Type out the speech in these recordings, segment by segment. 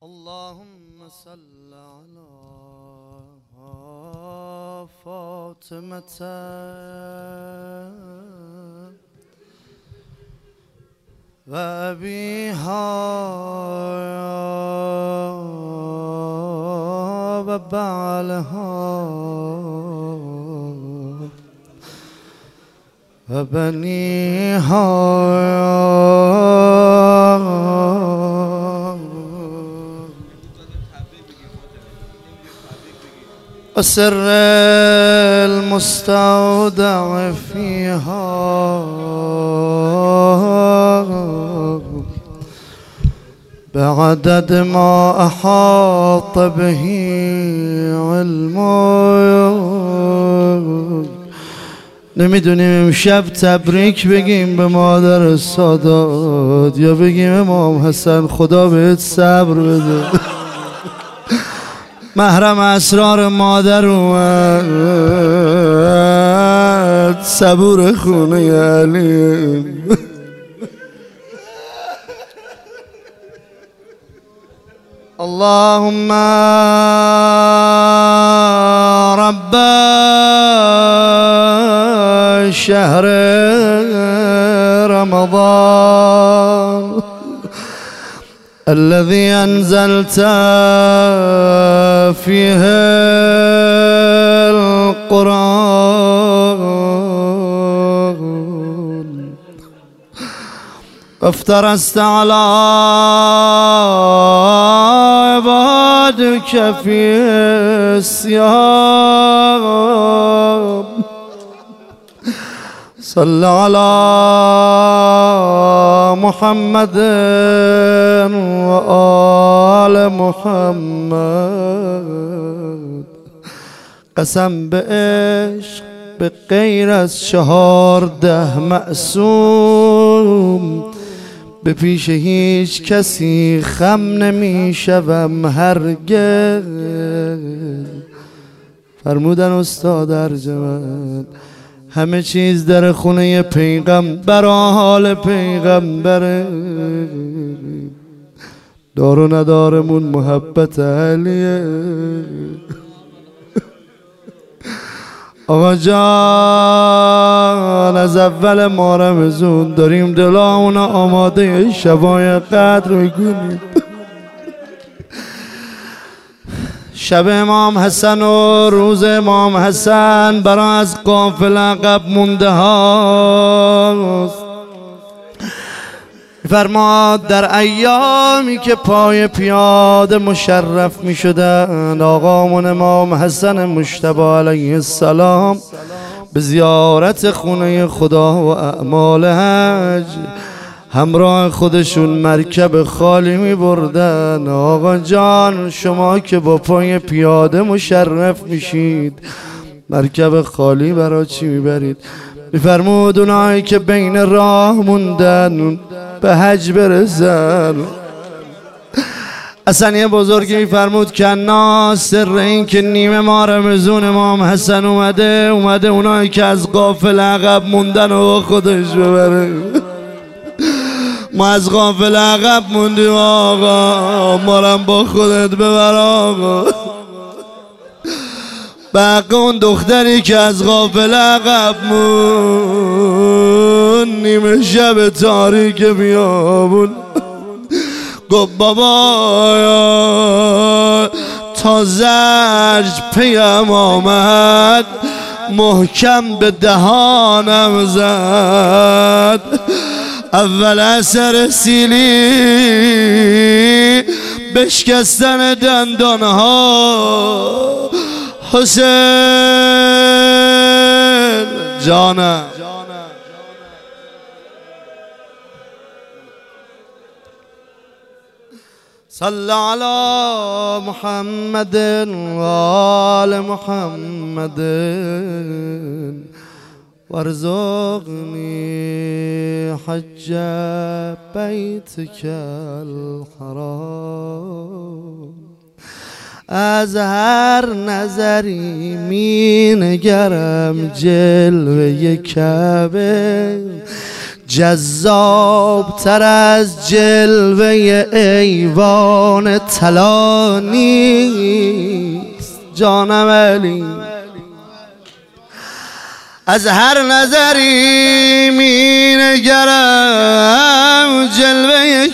اللهم صل على فاطمة وأبيها وبعلها وبنيها وسر المستودع فيها بعدد ما أحاط به علمه. نمیدونیم امشب تبریک بگیم به مادر سادات یا بگیم امام حسن خدا بهت صبر بده. محرم اسرار مادر اومد، صبور خونه علی. اللهم رب شهر رمضان الذي أنزلت فيه القرآن وافترست على عبادك في الصيام. صل على محمد وآل محمد. قسم به عشق به غیر از 14 معصوم به پیش هیچ کسی خم نمی شوم هرگز. فرمودن استاد ارجمند همه چیز در خونه پیغمبر حال پیغمبره. دار و ندارمون محبت علیه. آقا جان از اول ماه رمضان داریم دلامون آماده شبای قدر میکنیم. شب امام حسن و روز امام حسن برای از قافله عقب مونده هاست. فرماد در ایامی که پای پیاده مشرف می شدن آقامون امام حسن مجتبی علیه السلام به زیارت خونه خدا و اعمال حج همراه خودشون مرکب خالی می بردن. آقا جان شما که با پای پیاده مشرف میشید مرکب خالی برای چی میبرید؟ میفرمود اونایی که بین راه موندن به حج برسن. اصلا بزرگی میفرمود که ناس سر این که نیمه ماه رمضان امام حسن اومده اونایی که از قافله عقب موندن و خودش ببره. ما از قافله عقب موندیم آقا، ما رو با خودت ببر آقا. بقیه اون دختری که از قافله عقب موند نیمه شب تاریک بیابون گفت بابا تا زرج پیم آمد محکم به دهانم زد. اول اثر سیلی بشکستن دندانها حسین جانم. صل علی محمد و آل محمد وارزقني حج بيتك الحرام. از هر نظری می نگرم جلوه کعبه جذاب تر از جلوه ایوان طلا نیست جانم علی. از هر نظری می نگرم جلوه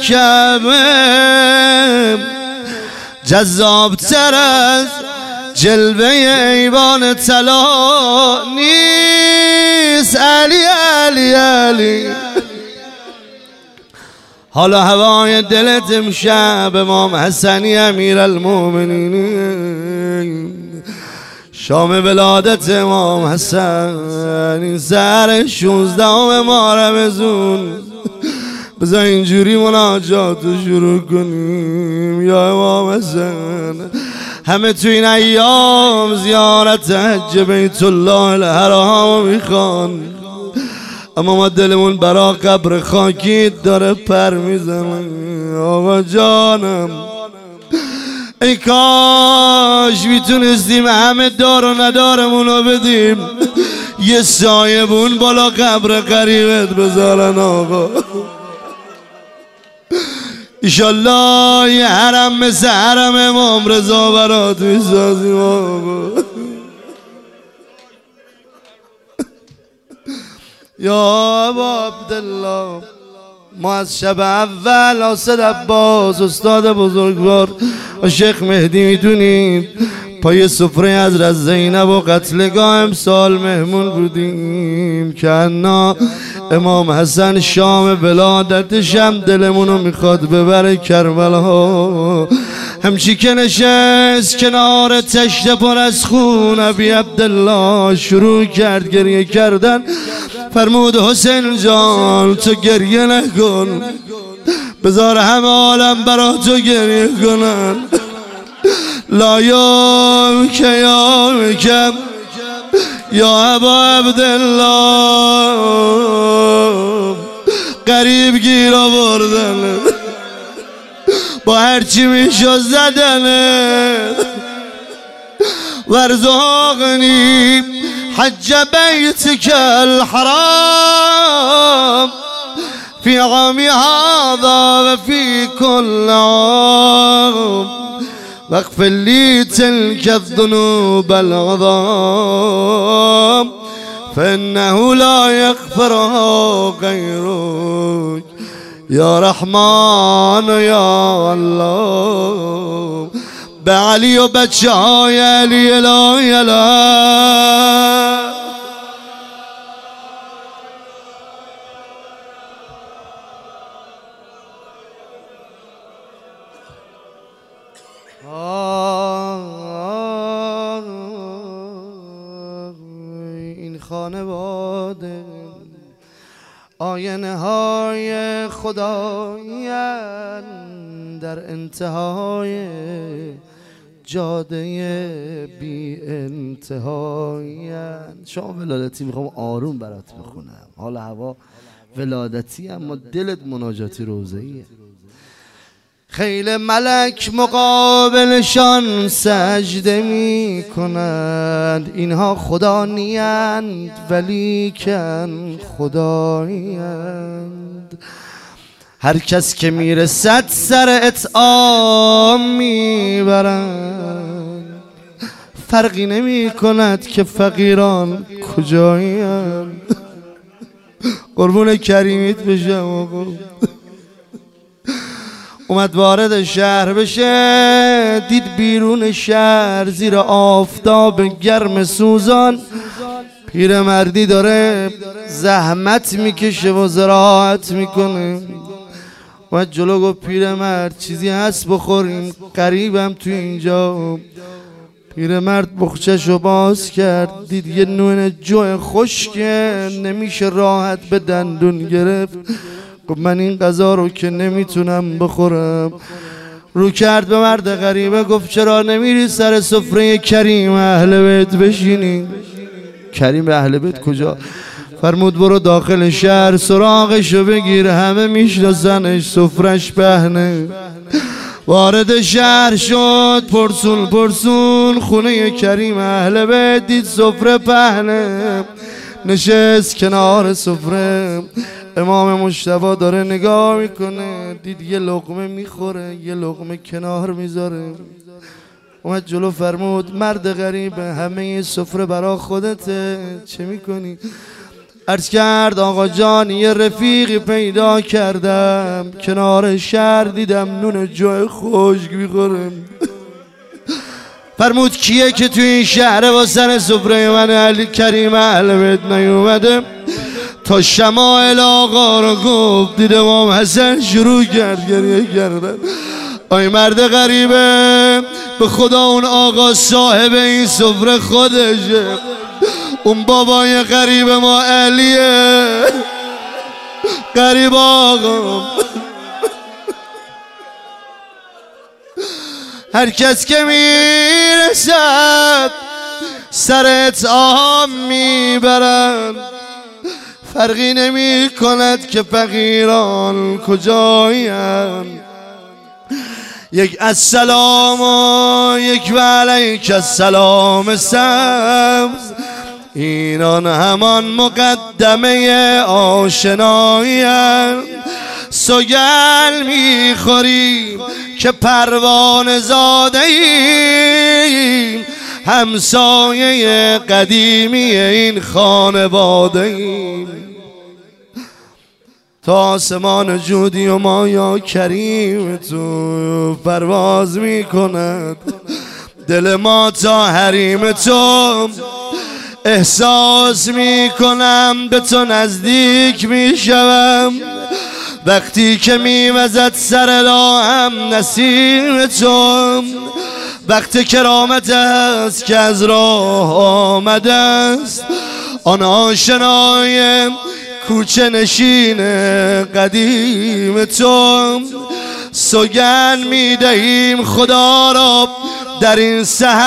کعبه جذاب تر از جلوه ایوان طلا نیست. علی علی علی حالا هوای دلت امشب امام حسنی امیرالمومنین شام ولادت امام حسن سر 16 ماه رمضان. بذار اینجوری مناجات رو شروع کنیم. یا امام حسن همه تو این ایام زیارت حج بیت الله الحرام میخوان، اما ما دلمون برا قبر خاکی داره پر میزنه. آقا جانم ای کاش میتونستیم همه دار و ندارمونو بدیم یه سایبون بالا قبر قریبت بذارن. آقا ایشالله یه حرم مثل حرم امام رضا برات میسازیم. آقا یا ابا عبدالله ما از شب اول آصد عباس استاد بزرگوار و شیخ مهدی میدونید پای سفره حضرت زینب و قتلگاه امسال مهمون بودیم که انا امام حسن شام ولادتش هم دلمونو میخواد ببره کربلا. همچی که نشست کنار تشت پر از خون ابی عبدالله شروع کرد گریه کردن. فرمود حسین جان تو گریه نکن، بذار همه عالم برا تو گریه کنن. لا یامک یامکم یا ابا عبدالله قریب گیر آوردن با هرچی میشد زدنه. ورزقنی حج بیتک الحرام فی عامی هذا و فی کل عام واغفر لی تلک الذنوب العظام فانه لا یغفرها غیرک یا رحمان یا الله. به علی و بچه های علی الهی الهی این خانواده آینه های خدایند در انتهای جاده بی انتهایند. شما ولادتی میخوام آروم برات بخونم، حال هوا ولادتی اما دلت مناجاتی روزهیه. خیل ملک مقابلشان سجده می کنند، اینها خدا نیند ولیکن خدایند. هر کس که میرسد سر اطعام میبرند، فرقی نمی کند که فقیران کجایند. قربون کریمیت بشم. آقا اومد وارد شهر بشه، دید بیرون شهر زیر آفتاب گرم سوزان پیرمردی داره زحمت میکشه و زراعت میکنه. اومد جلو گفت پیرمرد چیزی هست بخوریم؟ قریبم تو اینجا. پیرمرد بخچه‌شو باز کرد، دید یه نون جو خشکه نمیشه راحت به دندون گرفت. گفت من این غذا رو که نمیتونم بخورم. رو کرد به مرد غریبه گفت چرا نمیری سر سفره کریم اهل بیت بشینی؟ کریم اهل بیت کجا؟ فرمود برو داخل شهر سراغشو بگیر، همه میشناسنش، سفرش پهنه. وارد شهر شد، پرسون پرسون خونه کریم اهل بیت دید سفره پهنه. نشست کنار سفره، امام مجتبی داره نگاه میکنه، دید یه لقمه میخوره، یه لقمه کنار میذاره. اومد جلو فرمود مرد غریبه، همه سفره برا خودته، چه میکنی؟ عرض کرد آقا جان یه رفیقی پیدا کردم کنار شهر، دیدم نون جای خشک میخورم. فرمود کیه که توی این شهر با سر سفره من علی کریم اهل بیت نیومده؟ تا شمائل آقا رو گفت، دید امام حسن شروع کرد گریه کردن. آی مرد غریبه، به خدا اون آقا صاحب این سفره خودشه، اون بابای غریب ما علیه. غریب آقا هر کس که میرسد سر اطعام میبرن، فرقی نمی کند که فقیران کجاین. یک السلام و یک و علیک السلام سبز، اینان همان مقدمه آشناییم. سوگل میخوریم که پروانه زاده ایم، همسایه قدیمی این خانواده ایم. تا آسمان جودی و ما یا کریم تو پرواز میکند، دل ما تا حریم تو احساس میکنم، به تو نزدیک میشوم. وقتی که میوزد سر راهم نسیم تو، وقت کرامت است که از راه آمده است، آن آشنای کوچه نشین قدیم تو. سوگند میدهیم خدا را در این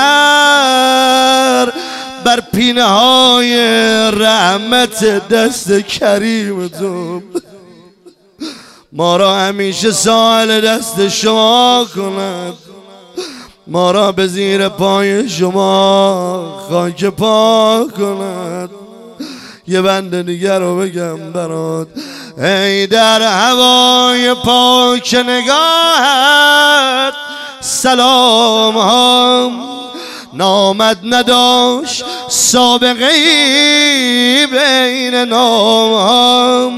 سحر، بر پینه های رحمت دست کریم تو. ما را همیشه سائل دست شما کند، ما را به زیر پای شما خاک پا کند. یه بند دیگر رو بگم برات، ای در هوای پاک نگاهت سلام هم، نامد نداشت سابقه ای بین نام هم.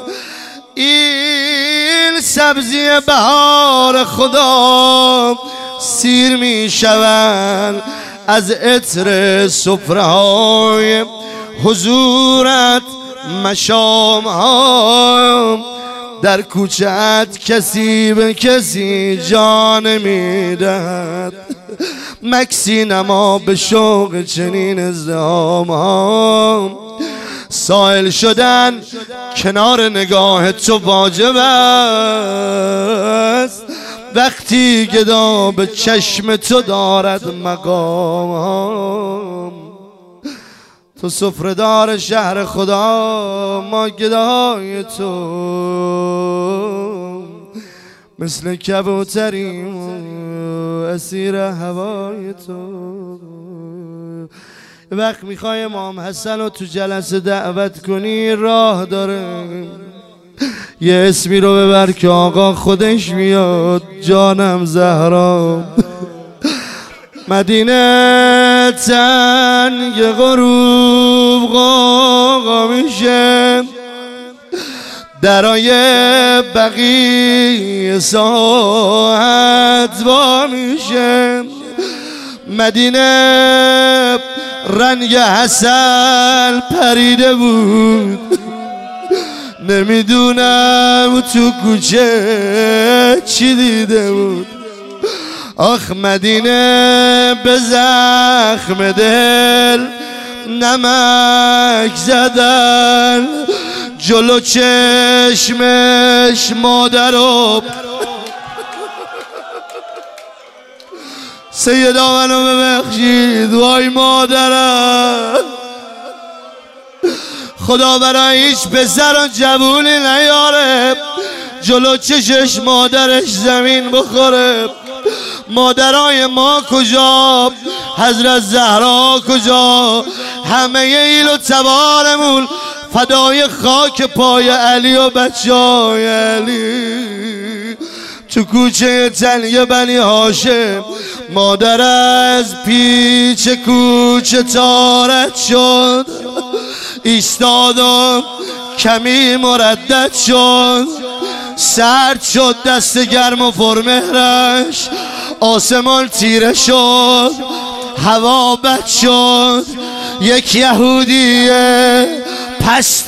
این سبزی بهار خدا سیر می شوند از عطر سفره های حضورت. مشام ها در کوچت کسی به کسی جان میدهد، مکسی نما به شوق چنین ازدهام ها. سائل شدن کنار نگاه تو واجب است، وقتی گدا به چشم تو دارد مقام. تو سفره‌دار شهر خدا، ما گدای تو مثل کبوتریم اسیر هوای تو. وقت میخوای امام حسن رو تو جلسه دعوت کنی، راه داره، یه اسمی رو ببر که آقا خودش میاد. جانم زهرا مدینه تنگ غروب غاغا میشه، درای بقیه ساعت وا میشه. مدینه رنگ حسن پریده بود، نمیدونم تو کوچه چی دیده بود. آخ مدینه به زخم دل نمک زدن، جلو چشمش مادرو سیدا منو ببخشید، وای مادرم، خدا برای هیچ پسر و جوونی نیاره جلو چشش مادرش زمین بخوره. مادرای ما کجا؟ حضرت زهرا کجا؟ همه ایل و تبارمون فدای خاک پای علی و بچه‌های علی. تو کوچه تنگ بنی هاشم مادر از پیچ کوچه تارت شد، ایستادم کمی مردد شد، سرد شد دست گرم و پرمهرش، آسمان تیره شد هوا بد شد. یک یهودی پست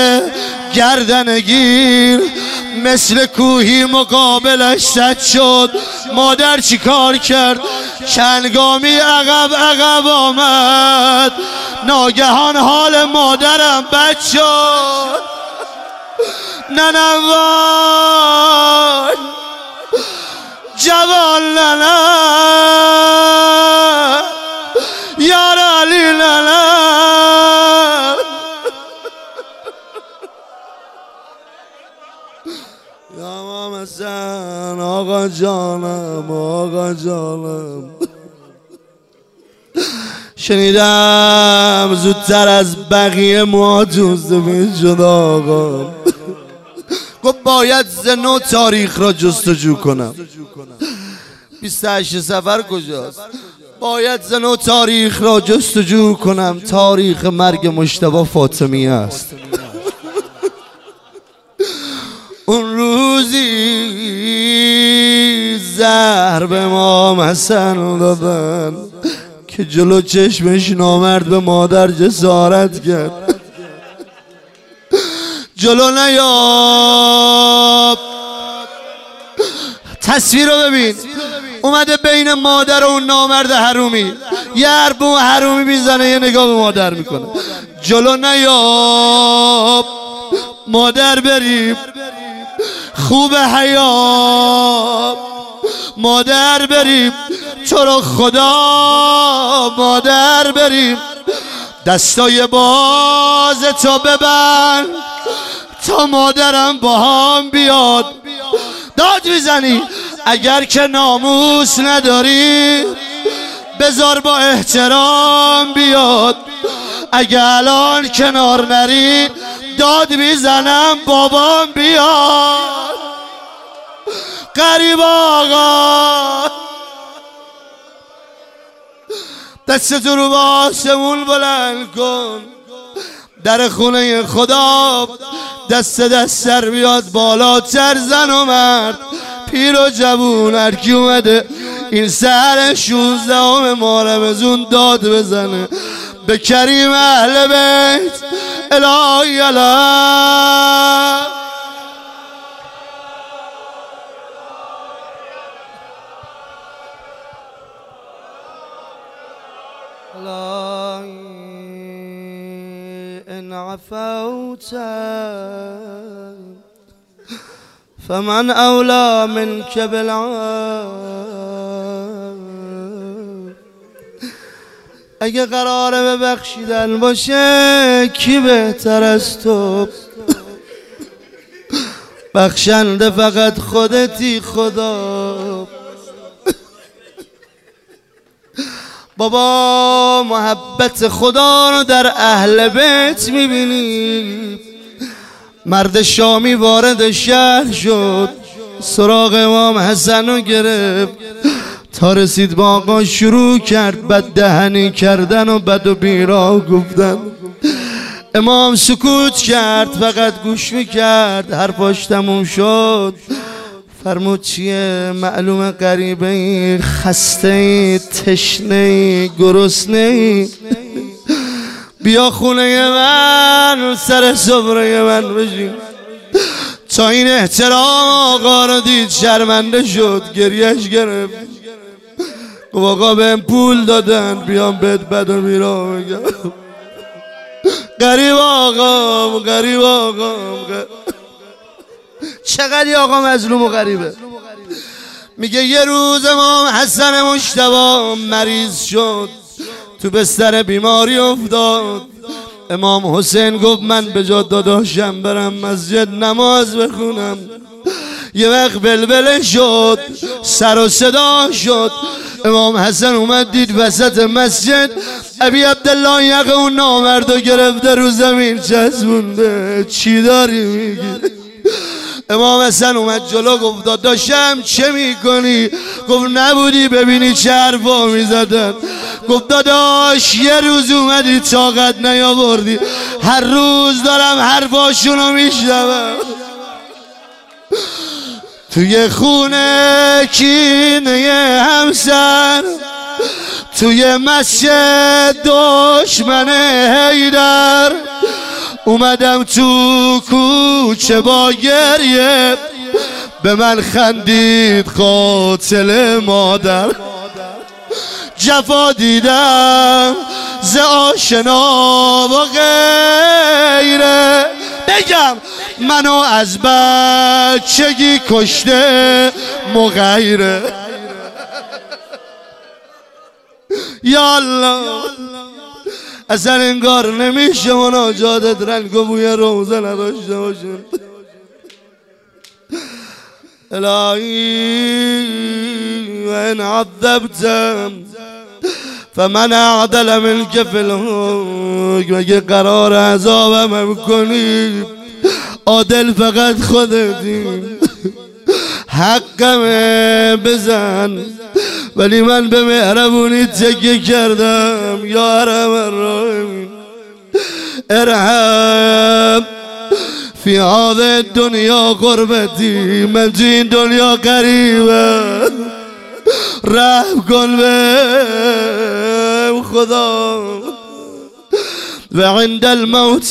گردنگیر مثل کوهی مقابلش سد شد. مادر چی کار کرد؟ چندگامی عقب آمد. ناگهان حال مادرم بد شد. ننوان جوان لنا یار علی لنا. یا امام حسین آقا جانم آقا جانم. شنیدم زودتر از بقیه موهاتون سفید شد آقا. گفت باید زنو تاریخ را جستجو کنم. 28 صفر کجاست؟ باید زنو تاریخ را جستجو کنم. تاریخ مرگ مجتبی فاطمی است. اون روزی زهر به امام حسن دادن که جلو چشمش نامرد به مادر جسارت کرد. جلو نیاب. تصویر رو ببین، اومده بین مادر و اون نامرد حرومی یه حربو حرومی میزنه، یه نگاه به مادر میکنه. جلو نیاب مادر بریم، خوب حیا مادر بریم، تو رو خدا مادر بریم. دستای باز تو ببند تا مادرم با هم بیاد. داد میزنی اگر که ناموس نداری بذار با احترام بیاد. اگه الان کنار نری داد میزنم بابام بیاد. غریب آقا دستتو رو به آسمون بلند کن. در خونه خدا دست سر بیاد بالاتر. زن و مرد پیر و جوون هر کی اومده این سهر 16 ماه رمضان داد بزنه به کریم اهل بیت الهی الله. إن عفوت فمن أولى منك بالعفو. اگه قراره ببخشیدن باشه کی بهتر از تو؟ بخشنده فقط خودتی خدا. بابا محبت خدا رو در اهل بیت میبینی. مرد شامی وارد شهر شد، سراغ امام حسن رو گرفت. تا رسید با آقا شروع کرد بد دهنی کردن و بد و بیرا گفتن. امام سکوت کرد، فقط گوش میکرد. حرفاش تموم شد فرمود چیه؟ معلومه غریبه ای، خسته ای، تشنه ای، گرسنه ای، بیا خونه من سر سفره من بشین. تا این احترام آقا رو دید شرمنده شد، گریهش گرفت. گفت آقا بهم پول دادن بیام بهت بد و بیرا بگم. غریب آقا غریب آقا. چقدر آقا مظلوم و غریبه. میگه یه روز امام حسن مجتبی مریض شد، تو بستر بیماری افتاد. امام حسین گفت من به جا داداشم برم مسجد نماز بخونم. یه وقت بلبله شد، سر و صدا شد. امام حسن اومد دید وسط مسجد ابی عبدالله یقه اون نامردو گرفته رو زمین چسبونده. چی داری میگی؟ امام حسن اومد جلو گفت داداشم چه میکنی؟ گفت نبودی ببینی چه حرفا میزدن؟ گفت داداش یه روز اومدی طاقت نیاوردی، هر روز دارم حرفاشونو میشنوم. توی خونه کینه همسر، توی مسجد دشمن حیدر، اومدم تو کوچه با گریه، به من خندید قاتل مادر. جفا دیدم ز آشنا و غیره، بگم منو از بچگی کشته مغیره. یالله اصلا انگار نمیشه مناجاتت رنگ و بوی روزه نداشته باشن. الهی و ان عذبتم فمن اعدل منک فی الحکم، اگه قرار عذابم کنی عادل فقط خودتی. حقمه بزن ولی من به مهربونی تکیه کردم. یا ارحم الراحمین ارحم فی هذه الدنیا غربتی، من تو این دنیا غریبه، رحم کن به خدا. و عند الموت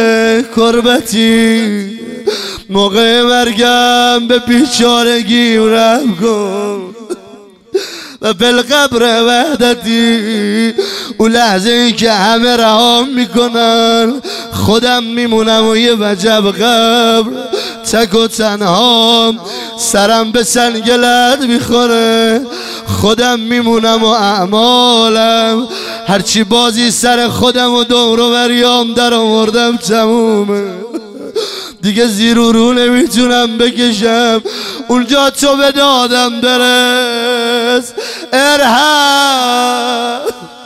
کربتی، موقع مرگم به بیچارگی رحم کن. و بالقبر وحدتی، اون لحظه ای که همه رهام میکنن خودم میمونم و یه وجب قبر تک و تنهام، سرم به سنگلت میخوره، خودم میمونم و اعمالم هرچی بازی سر خودم و دور و بریام در آوردم تمومه. دیگه زیر و رو نمیتونم بکشم، اونجا تو به دادم برس. ارحم.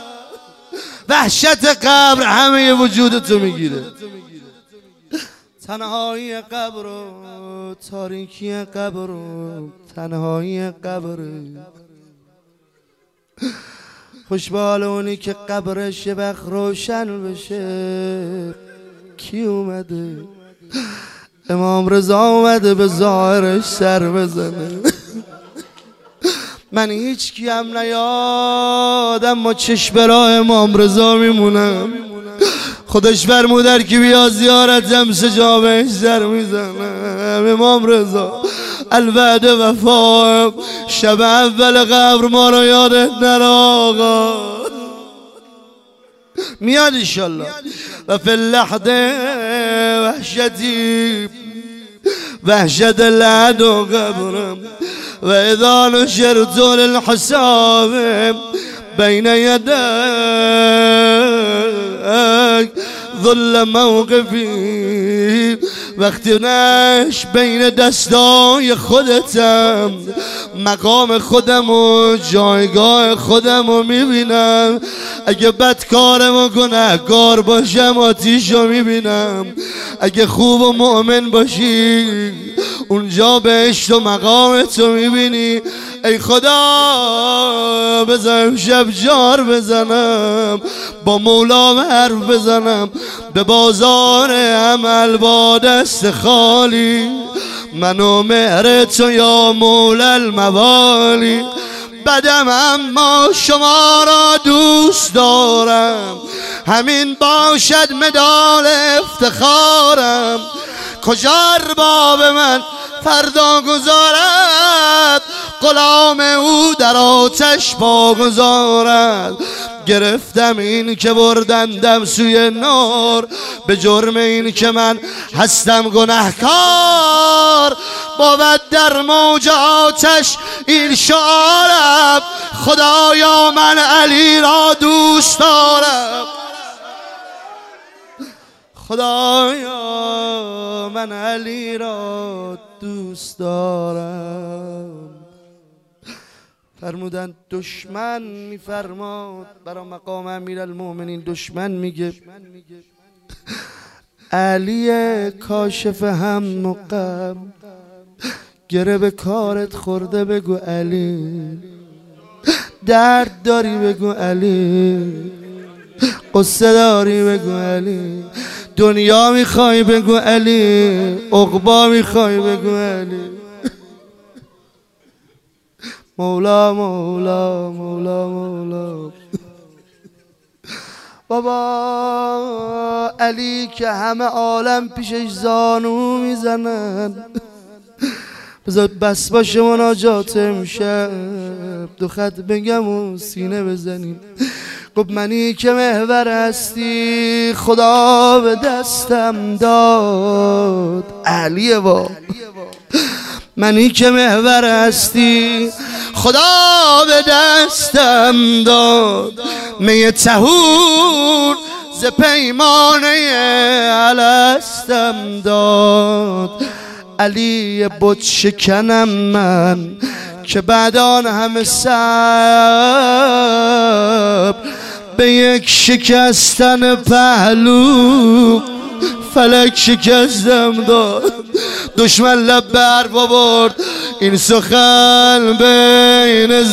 وحشت قبر همه وجودتو میگیره، تنهایی قبر و تاریکی قبر و تنهایی قبر. خوشبال اونی که قبرش یه وقت روشن بشه. کی اومده؟ امام رضا اومده به ظاهرش سر بزنه. من هیچ کیم نیادم، ما چشم برا امام رضا میمونم. خودش فرمودر که بیا زیارتم سجابش سر میزنم. امام رضا الوعد وفا، شب اول قبر ما رو یادت نره آقا. میاد انشالله. و فی اللحظه وحشتی، وحشت لعد و قبرم. و اذا نشرت للحساب بین یدک ظل موقفی، وقتی نش بین دستای خودتم مقام خودم و جایگاه خودم رو میبینم. اگه بدکارم و گناهکار باشم آتیشو میبینم، اگه خوب و مؤمن باشی اونجا بهشت و مقامتو میبینی. ای خدا بذارم شب جار بزنم، با مولام حرف بزنم، به بازار عمل با دست خالی، منو مهر تو یا مولا الموالی. بدم اما شما را دوست دارم، همین باشد مدال افتخارم. کجا ارباب من فردا گذارد، غلام او در آتش پا گذارد. گرفتم این که بردندم سوی نار، به جرم این که من هستم گناهکار. بود در موج آتش این شعارم، خدایا من علی را دوست دارم. خدایا من علی را دوست دارم. فرمودن دشمن میفرماد برا مقام امیرالمومنین، دشمن میگه علی کاشف هم و غم، گره به کارت خورده بگو علی، درد داری بگو علی، قصه داری بگو علی، دنیا میخوای بگو علی، عقبا میخوای بگو علی. مولا مولا مولا مولا. بابا علی که همه عالم پیشش زانو میزنن، بذار بس باشه مناجات امشب، دو خط بگم و سینه بزنیم. گفت منی که محور هستی خدا به دستم داد. علیه با منی که محور هستی خدا به دستم داد، می طهور ز پیمانه الستم داد. علی بت شکنم من که بعد آن همه صبر، به یک شکستن پهلو فلک شکستم داد. دشمن لب به حرف آورد، این سخن بین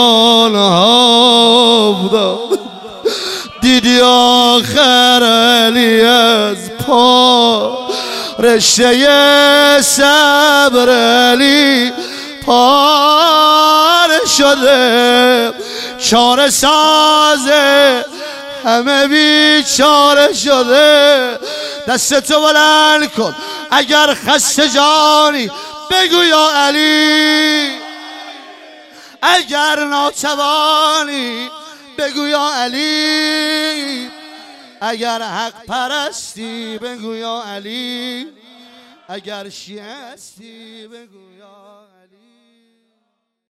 زبانها داد. دیدی آخر علی از پا رشته صبر علی پاره شده، چاره سازه همه بیچاره شده. دستتو بلند کن اگر خسته جانی بگو یا علی، اگر ناتوانی بگو یا علی، اگر حق پرستی بگو یا علی، اگر شیعه هستی بگو